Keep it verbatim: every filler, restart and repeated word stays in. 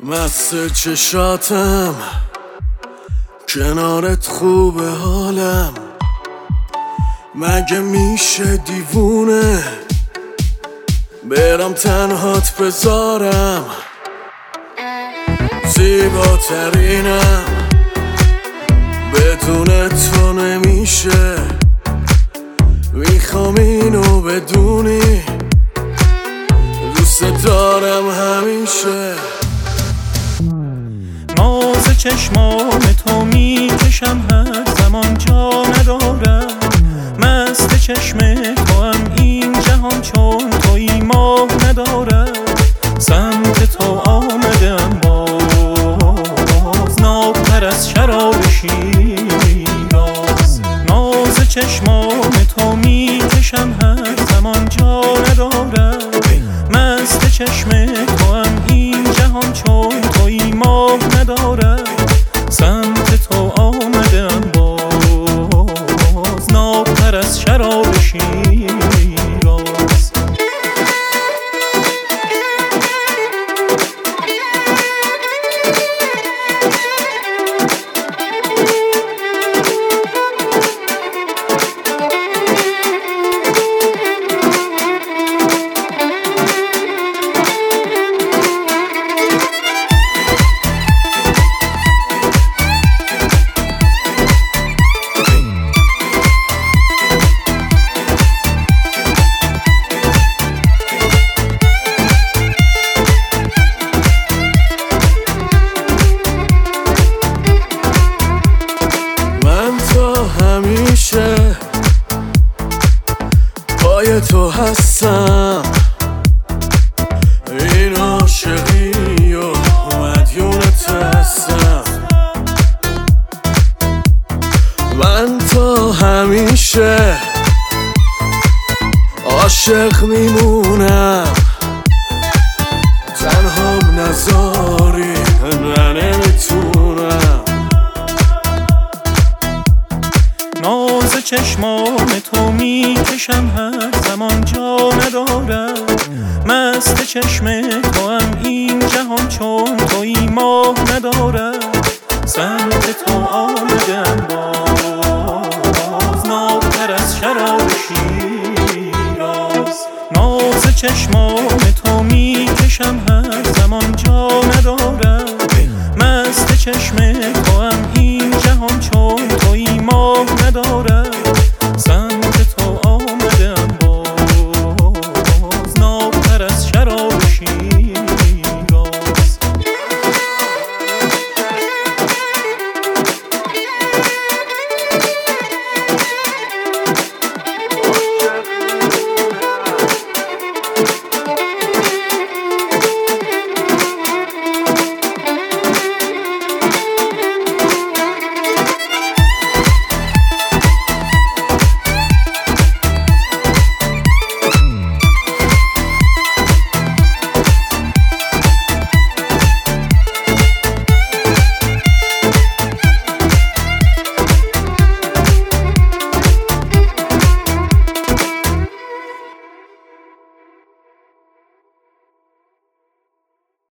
مست چشاتم کنارت خوبه حالم، مگه میشه دیوونه برم تنهات بذارم؟ زیباترینم بدون تو نمیشه، میخوام اینو بدونی دوست دارم همیشه. ناز چشمان تو میکشم هر زمان جا ندارم، مست چشم تو هم این جهان چون تویی ما ندارد. سمت تو آمدم باز نابتر از شراب شیراز. ناز چشمان تو میکشم هر زمان جا ندارم، مست چشم تو هم این جهان چون تویی ما ندارد. سمت تو آمدم باز نابتر از شراب شیراز. همیشه پای تو هستم، این عاشقی و مدیونت هستم. من تو همیشه عاشق میمونم، تنهام نذاری نه نمیتونم. ناز چشمان تو میکشم هر زمان جا ندارم، مست چشم تو هم این جهان چون تویی ما ندارد. سمت تو آمدم باز نابتر از شراب شیراز. ناز چشمان تو میکشم هر زمان جا ندارم، مست چشم تو هم این جهان چون تویی ما ندارد.